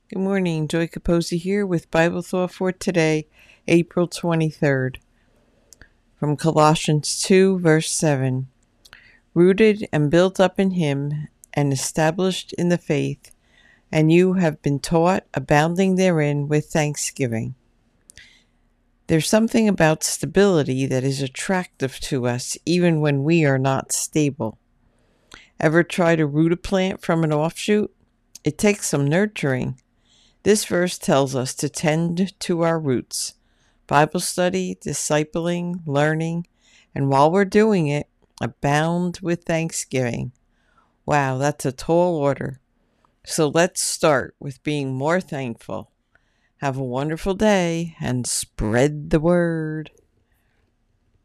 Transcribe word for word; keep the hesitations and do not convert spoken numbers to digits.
Good morning, Joy Capozzi here with Bible Thought for today, April twenty-third. From Colossians two, verse seven. Rooted and built up in him, and established in the faith, and you have been taught, abounding therein with thanksgiving. There's something about stability that is attractive to us, even when we are not stable. Ever try to root a plant from an offshoot? It takes some nurturing. This verse tells us to tend to our roots, Bible study, discipling, learning, and while we're doing it, abound with thanksgiving. Wow, that's a tall order. So let's start with being more thankful. Have a wonderful day and spread the word.